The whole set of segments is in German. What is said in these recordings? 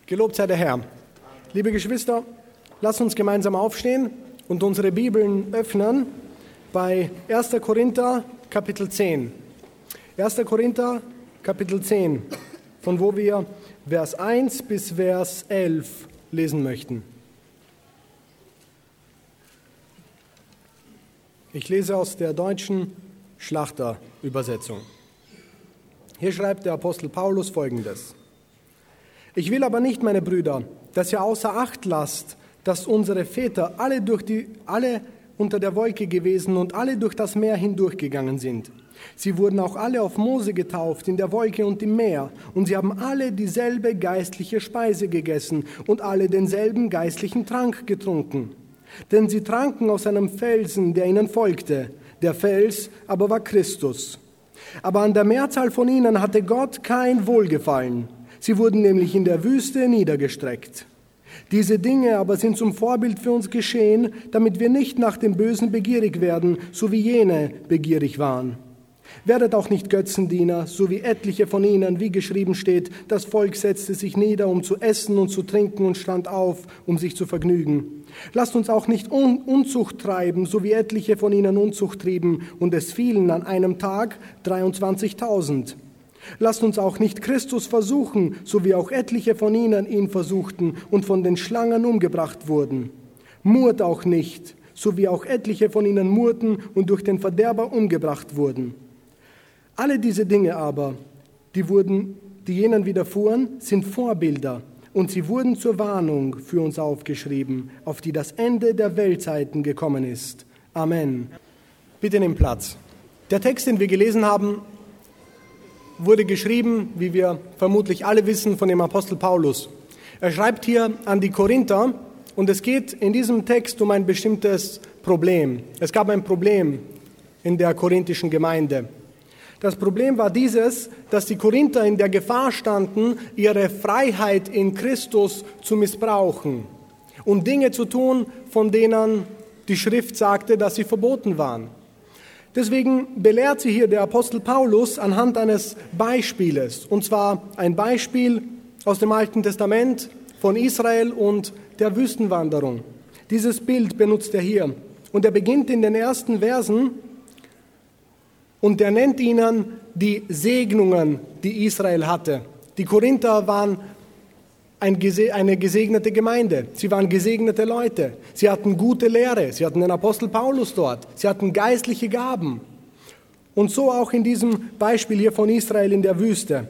Gelobt sei der Herr. Liebe Geschwister, lasst uns gemeinsam aufstehen und unsere Bibeln öffnen bei 1. Korinther, Kapitel 10. 1. Korinther, Kapitel 10, von wo wir Vers 1 bis Vers 11 lesen möchten. Ich lese aus der deutschen Schlachterübersetzung. Hier schreibt der Apostel Paulus Folgendes: Ich will aber nicht, meine Brüder, dass ihr außer Acht lasst, dass unsere Väter alle unter der Wolke gewesen und alle durch das Meer hindurchgegangen sind. Sie wurden auch alle auf Mose getauft, in der Wolke und im Meer, und sie haben alle dieselbe geistliche Speise gegessen und alle denselben geistlichen Trank getrunken. Denn sie tranken aus einem Felsen, der ihnen folgte. Der Fels aber war Christus. Aber an der Mehrzahl von ihnen hatte Gott kein Wohlgefallen. Sie wurden nämlich in der Wüste niedergestreckt. Diese Dinge aber sind zum Vorbild für uns geschehen, damit wir nicht nach dem Bösen begierig werden, so wie jene begierig waren. Werdet auch nicht Götzendiener, so wie etliche von ihnen, wie geschrieben steht, das Volk setzte sich nieder, um zu essen und zu trinken und stand auf, um sich zu vergnügen. Lasst uns auch nicht Unzucht treiben, so wie etliche von ihnen Unzucht trieben, und es fielen an einem Tag 23.000. Lasst uns auch nicht Christus versuchen, so wie auch etliche von ihnen ihn versuchten und von den Schlangen umgebracht wurden. Murrt auch nicht, so wie auch etliche von ihnen murrten und durch den Verderber umgebracht wurden. Alle diese Dinge aber, die jenen widerfuhren, sind Vorbilder, und sie wurden zur Warnung für uns aufgeschrieben, auf die das Ende der Weltzeiten gekommen ist. Amen. Bitte nehmt Platz. Der Text, den wir gelesen haben, wurde geschrieben, wie wir vermutlich alle wissen, von dem Apostel Paulus. Er schreibt hier an die Korinther, und es geht in diesem Text um ein bestimmtes Problem. Es gab ein Problem in der korinthischen Gemeinde. Das Problem war dieses, dass die Korinther in der Gefahr standen, ihre Freiheit in Christus zu missbrauchen und Dinge zu tun, von denen die Schrift sagte, dass sie verboten waren. Deswegen belehrt sie hier der Apostel Paulus anhand eines Beispieles, und zwar ein Beispiel aus dem Alten Testament von Israel und der Wüstenwanderung. Dieses Bild benutzt er hier, und er beginnt in den ersten Versen, und er nennt ihnen die Segnungen, die Israel hatte. Die Korinther waren eine gesegnete Gemeinde. Sie waren gesegnete Leute. Sie hatten gute Lehre. Sie hatten den Apostel Paulus dort. Sie hatten geistliche Gaben. Und so auch in diesem Beispiel hier von Israel in der Wüste.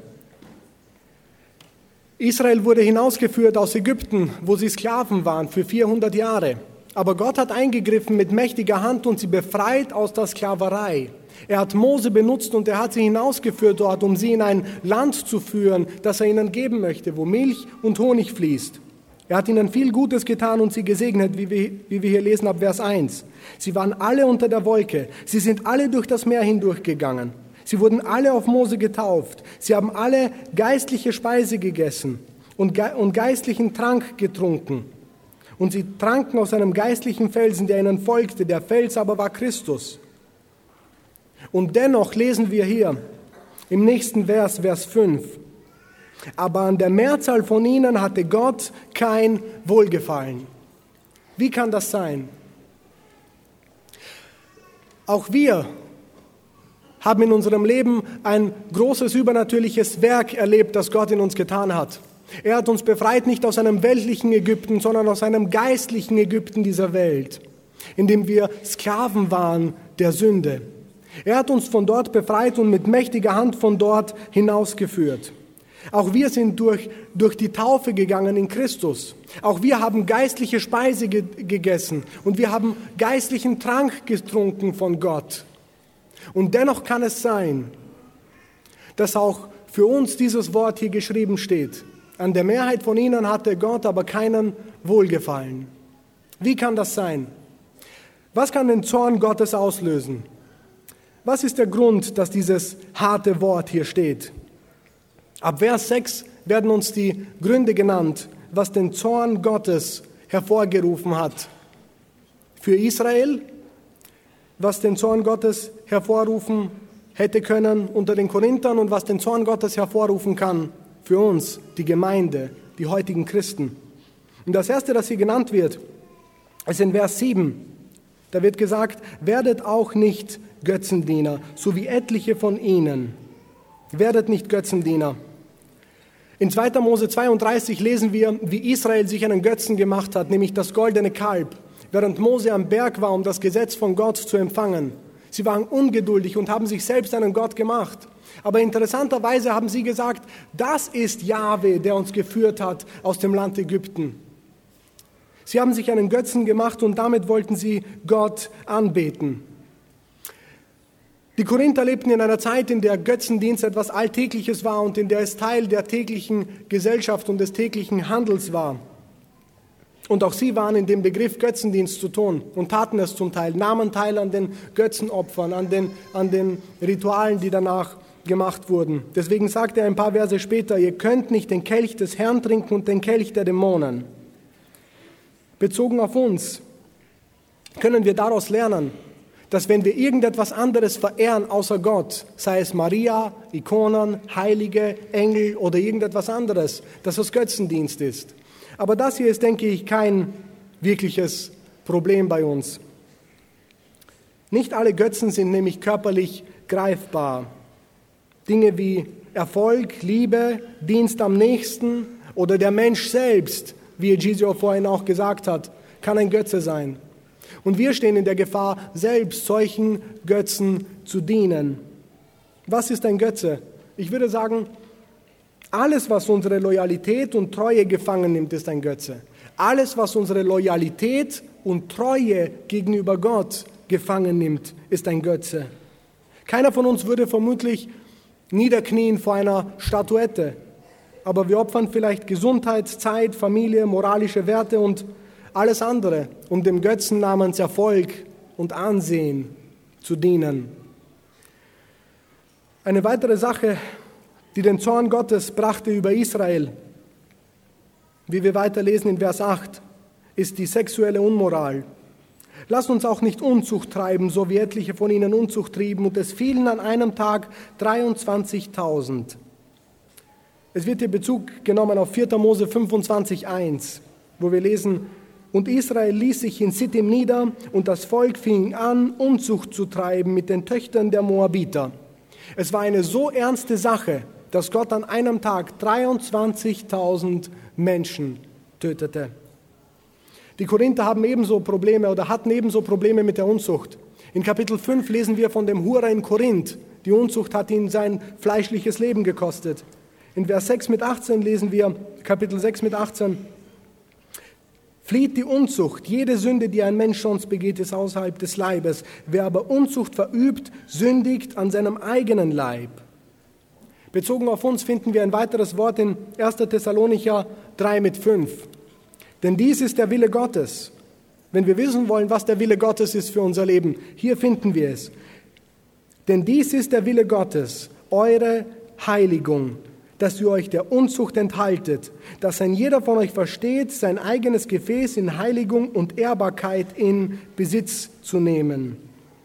Israel wurde hinausgeführt aus Ägypten, wo sie Sklaven waren, für 400 Jahre. Aber Gott hat eingegriffen mit mächtiger Hand und sie befreit aus der Sklaverei. Er hat Mose benutzt und er hat sie hinausgeführt dort, um sie in ein Land zu führen, das er ihnen geben möchte, wo Milch und Honig fließt. Er hat ihnen viel Gutes getan und sie gesegnet, wie wir hier lesen ab Vers 1. Sie waren alle unter der Wolke. Sie sind alle durch das Meer hindurchgegangen. Sie wurden alle auf Mose getauft. Sie haben alle geistliche Speise gegessen und geistlichen Trank getrunken. Und sie tranken aus einem geistlichen Felsen, der ihnen folgte. Der Fels aber war Christus. Und dennoch lesen wir hier im nächsten Vers, Vers 5, aber an der Mehrzahl von ihnen hatte Gott kein Wohlgefallen. Wie kann das sein? Auch wir haben in unserem Leben ein großes übernatürliches Werk erlebt, das Gott in uns getan hat. Er hat uns befreit nicht aus einem weltlichen Ägypten, sondern aus einem geistlichen Ägypten dieser Welt, in dem wir Sklaven waren der Sünde. Er hat uns von dort befreit und mit mächtiger Hand von dort hinausgeführt. Auch wir sind durch die Taufe gegangen in Christus. Auch wir haben geistliche Speise gegessen und wir haben geistlichen Trank getrunken von Gott. Und dennoch kann es sein, dass auch für uns dieses Wort hier geschrieben steht. An der Mehrheit von ihnen hatte Gott aber keinen Wohlgefallen. Wie kann das sein? Was kann den Zorn Gottes auslösen? Was ist der Grund, dass dieses harte Wort hier steht? Ab Vers 6 werden uns die Gründe genannt, was den Zorn Gottes hervorgerufen hat. Für Israel, was den Zorn Gottes hervorrufen hätte können unter den Korinthern und was den Zorn Gottes hervorrufen kann für uns, die Gemeinde die heutigen Christen. Und das erste, das hier genannt wird, ist in Vers 7. Da wird gesagt, werdet auch nicht Götzendiener, so wie etliche von ihnen. Werdet nicht Götzendiener. In 2. Mose 32 lesen wir, wie Israel sich einen Götzen gemacht hat, nämlich das goldene Kalb, während Mose am Berg war, um das Gesetz von Gott zu empfangen. Sie waren ungeduldig und haben sich selbst einen Gott gemacht. Aber interessanterweise haben sie gesagt, das ist Jahwe, der uns geführt hat aus dem Land Ägypten. Sie haben sich einen Götzen gemacht und damit wollten sie Gott anbeten. Die Korinther lebten in einer Zeit, in der Götzendienst etwas Alltägliches war und in der es Teil der täglichen Gesellschaft und des täglichen Handels war. Und auch sie waren in dem Begriff Götzendienst zu tun und taten es zum Teil, nahmen teil an den Götzenopfern, an den Ritualen, die danach gemacht wurden. Deswegen sagt er ein paar Verse später, ihr könnt nicht den Kelch des Herrn trinken und den Kelch der Dämonen. Bezogen auf uns können wir daraus lernen, dass wenn wir irgendetwas anderes verehren außer Gott, sei es Maria, Ikonen, Heilige, Engel oder irgendetwas anderes, dass es Götzendienst ist. Aber das hier ist, denke ich, kein wirkliches Problem bei uns. Nicht alle Götzen sind nämlich körperlich greifbar. Dinge wie Erfolg, Liebe, Dienst am Nächsten oder der Mensch selbst, wie Egidio vorhin auch gesagt hat, kann ein Götze sein. Und wir stehen in der Gefahr, selbst solchen Götzen zu dienen. Was ist ein Götze? Ich würde sagen, alles, was unsere Loyalität und Treue gefangen nimmt, ist ein Götze. Alles, was unsere Loyalität und Treue gegenüber Gott gefangen nimmt, ist ein Götze. Keiner von uns würde vermutlich niederknien vor einer Statuette. Aber wir opfern vielleicht Gesundheit, Zeit, Familie, moralische Werte und alles andere, um dem Götzen namens Erfolg und Ansehen zu dienen. Eine weitere Sache, die den Zorn Gottes brachte über Israel, wie wir weiterlesen in Vers 8, ist die sexuelle Unmoral. Lasst uns auch nicht Unzucht treiben, so wie etliche von ihnen Unzucht trieben, und es fielen an einem Tag 23.000. Es wird hier Bezug genommen auf 4. Mose 25,1, wo wir lesen, und Israel ließ sich in Sittim nieder, und das Volk fing an, Unzucht zu treiben mit den Töchtern der Moabiter. Es war eine so ernste Sache, dass Gott an einem Tag 23.000 Menschen tötete. Die Korinther hatten ebenso Probleme mit der Unzucht. In Kapitel 5 lesen wir von dem Hurer in Korinth. Die Unzucht hat ihn sein fleischliches Leben gekostet. In Vers 6 mit 18 lesen wir, Kapitel 6 mit 18, flieht die Unzucht. Jede Sünde, die ein Mensch sonst begeht, ist außerhalb des Leibes. Wer aber Unzucht verübt, sündigt an seinem eigenen Leib. Bezogen auf uns finden wir ein weiteres Wort in 1. Thessalonicher 3 mit 5. Denn dies ist der Wille Gottes. Wenn wir wissen wollen, was der Wille Gottes ist für unser Leben, hier finden wir es. Denn dies ist der Wille Gottes, eure Heiligung, dass ihr euch der Unzucht enthaltet, dass ein jeder von euch versteht, sein eigenes Gefäß in Heiligung und Ehrbarkeit in Besitz zu nehmen.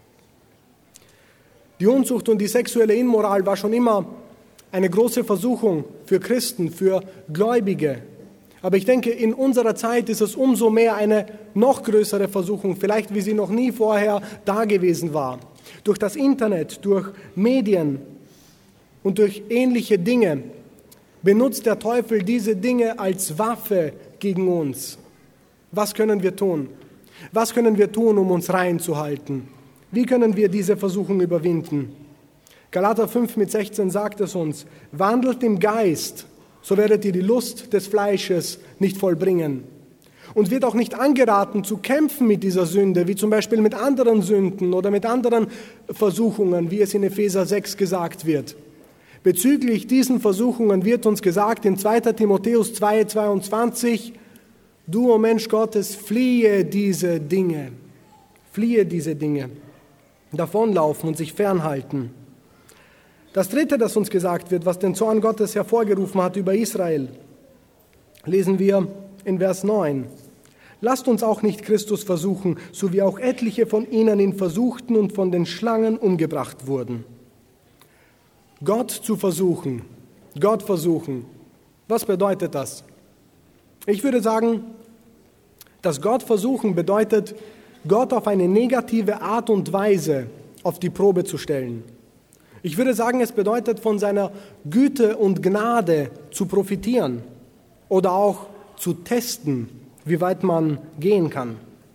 Die Unzucht und die sexuelle Unmoral war schon immer eine große Versuchung für Christen, für Gläubige. Aber ich denke, in unserer Zeit ist es umso mehr eine noch größere Versuchung, vielleicht wie sie noch nie vorher da gewesen war. Durch das Internet, durch Medien und durch ähnliche Dinge benutzt der Teufel diese Dinge als Waffe gegen uns. Was können wir tun? Was können wir tun, um uns reinzuhalten? Wie können wir diese Versuchung überwinden? Galater 5 mit 16 sagt es uns, wandelt im Geist, so werdet ihr die Lust des Fleisches nicht vollbringen. Uns wird auch nicht angeraten, zu kämpfen mit dieser Sünde, wie zum Beispiel mit anderen Sünden oder mit anderen Versuchungen, wie es in Epheser 6 gesagt wird. Bezüglich diesen Versuchungen wird uns gesagt in 2. Timotheus 2,22, du, o Mensch Gottes, fliehe diese Dinge, davonlaufen und sich fernhalten. Das Dritte, das uns gesagt wird, was den Zorn Gottes hervorgerufen hat über Israel, lesen wir in Vers 9. Lasst uns auch nicht Christus versuchen, so wie auch etliche von ihnen ihn versuchten und von den Schlangen umgebracht wurden. Gott versuchen. Was bedeutet das? Ich würde sagen, dass Gott versuchen bedeutet, Gott auf eine negative Art und Weise auf die Probe zu stellen. Ich würde sagen, es bedeutet, von seiner Güte und Gnade zu profitieren oder auch zu testen, wie weit man gehen kann.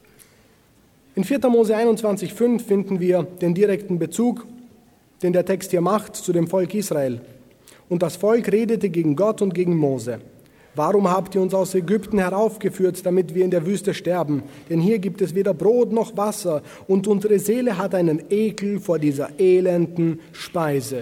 In 4. Mose 21,5 finden wir den direkten Bezug, den der Text hier macht, zu dem Volk Israel. Und das Volk redete gegen Gott und gegen Mose. Warum habt ihr uns aus Ägypten heraufgeführt, damit wir in der Wüste sterben? Denn hier gibt es weder Brot noch Wasser, und unsere Seele hat einen Ekel vor dieser elenden Speise.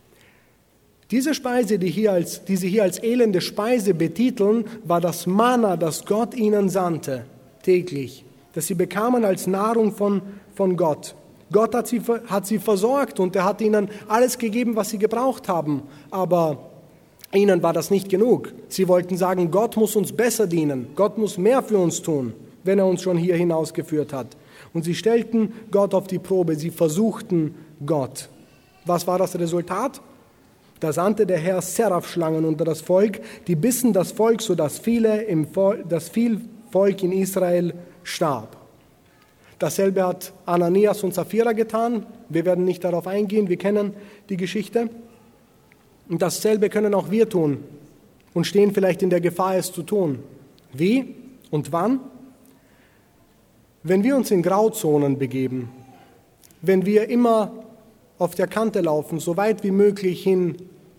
Diese Speise, die sie hier als elende Speise betiteln, war das Manna, das Gott ihnen sandte, täglich, das sie bekamen als Nahrung von Gott. Gott hat sie versorgt und er hat ihnen alles gegeben, was sie gebraucht haben, aber ihnen war das nicht genug. Sie wollten sagen, Gott muss uns besser dienen, Gott muss mehr für uns tun, wenn er uns schon hier hinausgeführt hat. Und sie stellten Gott auf die Probe, sie versuchten Gott. Was war das Resultat? Da sandte der Herr Seraphschlangen unter das Volk, die bissen das Volk, sodass viel Volk in Israel starb. Dasselbe hat Ananias und Sapphira getan. Wir werden nicht darauf eingehen, wir kennen die Geschichte. Und dasselbe können auch wir tun und stehen vielleicht in der Gefahr, es zu tun. Wie und wann? Wenn wir uns in Grauzonen begeben, wenn wir immer auf der Kante laufen, so weit wie möglich hin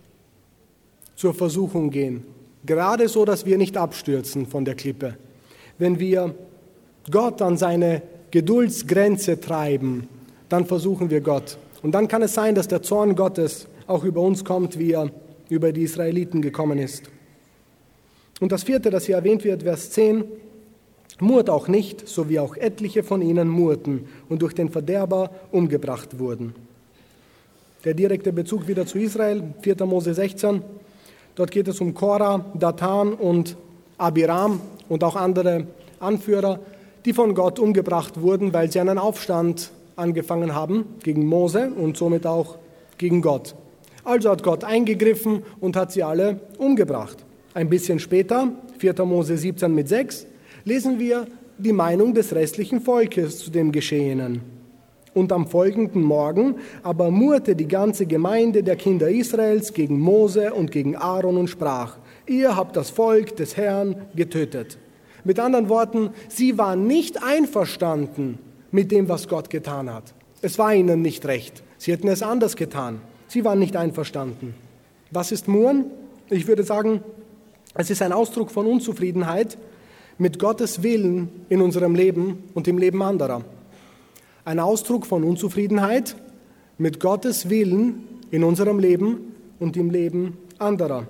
zur Versuchung gehen, gerade so, dass wir nicht abstürzen von der Klippe, wenn wir Gott an seine Geduldsgrenze treiben, dann versuchen wir Gott. Und dann kann es sein, dass der Zorn Gottes auch über uns kommt, wie er über die Israeliten gekommen ist. Und das vierte, das hier erwähnt wird, Vers 10, murrt auch nicht, so wie auch etliche von ihnen murrten und durch den Verderber umgebracht wurden. Der direkte Bezug wieder zu Israel, 4. Mose 16, dort geht es um Korah, Datan und Abiram und auch andere Anführer, die von Gott umgebracht wurden, weil sie einen Aufstand angefangen haben gegen Mose und somit auch gegen Gott. Also hat Gott eingegriffen und hat sie alle umgebracht. Ein bisschen später, 4. Mose 17 mit 6, lesen wir die Meinung des restlichen Volkes zu dem Geschehenen. Und am folgenden Morgen aber murrte die ganze Gemeinde der Kinder Israels gegen Mose und gegen Aaron und sprach, ihr habt das Volk des Herrn getötet. Mit anderen Worten, sie waren nicht einverstanden mit dem, was Gott getan hat. Es war ihnen nicht recht. Sie hätten es anders getan. Sie waren nicht einverstanden. Was ist Murren? Ich würde sagen, es ist ein Ausdruck von Unzufriedenheit mit Gottes Willen in unserem Leben und im Leben anderer. Ein Ausdruck von Unzufriedenheit mit Gottes Willen in unserem Leben und im Leben anderer.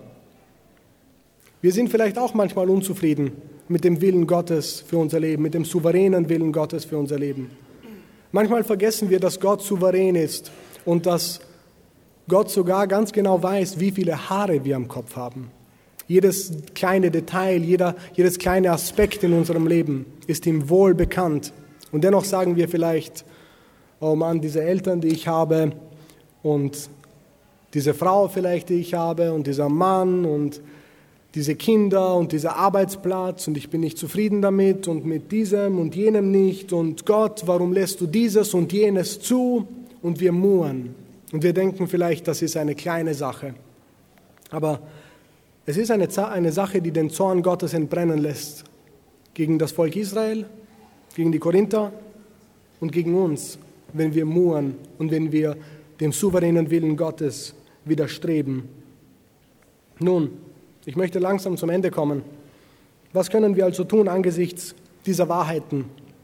Wir sind vielleicht auch manchmal unzufrieden mit dem Willen Gottes für unser Leben, mit dem souveränen Willen Gottes für unser Leben. Manchmal vergessen wir, dass Gott souverän ist und dass Gott sogar ganz genau weiß, wie viele Haare wir am Kopf haben. Jedes kleine Detail, jedes kleine Aspekt in unserem Leben ist ihm wohl bekannt. Und dennoch sagen wir vielleicht, oh Mann, diese Eltern, die ich habe und diese Frau vielleicht, die ich habe und dieser Mann und diese Kinder und dieser Arbeitsplatz und ich bin nicht zufrieden damit und mit diesem und jenem nicht und Gott, warum lässt du dieses und jenes zu? Und wir murren und wir denken vielleicht, das ist eine kleine Sache. Aber es ist eine Sache, die den Zorn Gottes entbrennen lässt gegen das Volk Israel, gegen die Korinther und gegen uns, wenn wir murren und wenn wir dem souveränen Willen Gottes widerstreben. Nun, ich möchte langsam zum Ende kommen. Was können wir also tun angesichts dieser Wahrheiten?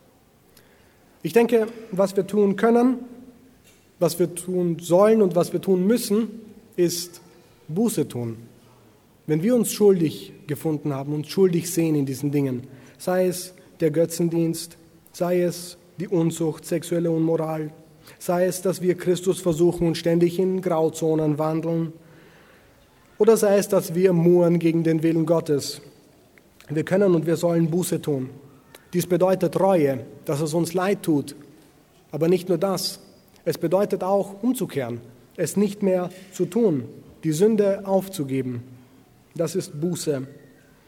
Ich denke, was wir tun können, was wir tun sollen und was wir tun müssen, ist Buße tun. Wenn wir uns schuldig gefunden haben, uns schuldig sehen in diesen Dingen, sei es der Götzendienst, sei es die Unzucht, sexuelle Unmoral, sei es, dass wir Christus versuchen und ständig in Grauzonen wandeln, oder sei es, dass wir murren gegen den Willen Gottes. Wir können und wir sollen Buße tun. Dies bedeutet Reue, dass es uns leid tut. Aber nicht nur das. Es bedeutet auch umzukehren, es nicht mehr zu tun, die Sünde aufzugeben. Das ist Buße.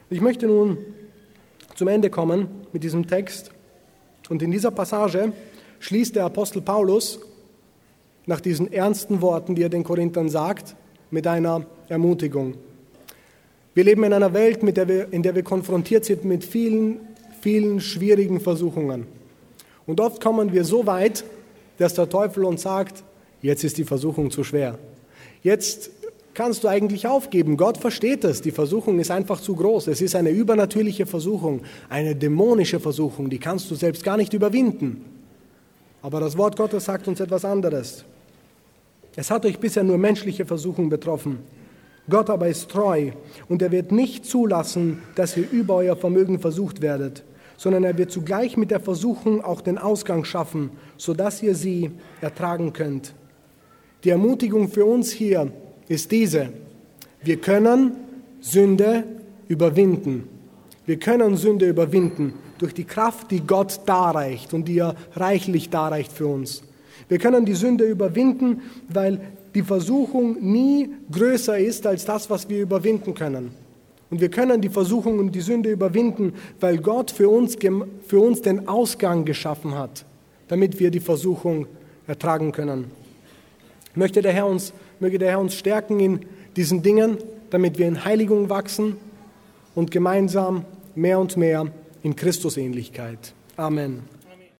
Ich möchte nun zum Ende kommen mit diesem Text. Und in dieser Passage schließt der Apostel Paulus nach diesen ernsten Worten, die er den Korinthern sagt, mit einer Ermutigung. Wir leben in einer Welt, in der wir konfrontiert sind mit vielen, vielen schwierigen Versuchungen. Und oft kommen wir so weit, dass der Teufel uns sagt, jetzt ist die Versuchung zu schwer. Jetzt kannst du eigentlich aufgeben. Gott versteht es. Die Versuchung ist einfach zu groß. Es ist eine übernatürliche Versuchung, eine dämonische Versuchung, die kannst du selbst gar nicht überwinden. Aber das Wort Gottes sagt uns etwas anderes. Es hat euch bisher nur menschliche Versuchung betroffen. Gott aber ist treu und er wird nicht zulassen, dass ihr über euer Vermögen versucht werdet, sondern er wird zugleich mit der Versuchung auch den Ausgang schaffen, sodass ihr sie ertragen könnt. Die Ermutigung für uns hier ist diese: Wir können Sünde überwinden. Wir können Sünde überwinden durch die Kraft, die Gott darreicht und die er reichlich darreicht für uns. Wir können die Sünde überwinden, weil die Versuchung nie größer ist als das, was wir überwinden können. Und wir können die Versuchung und die Sünde überwinden, weil Gott für uns den Ausgang geschaffen hat, damit wir die Versuchung ertragen können. Möge der Herr uns stärken in diesen Dingen, damit wir in Heiligung wachsen und gemeinsam mehr und mehr in Christusähnlichkeit. Amen.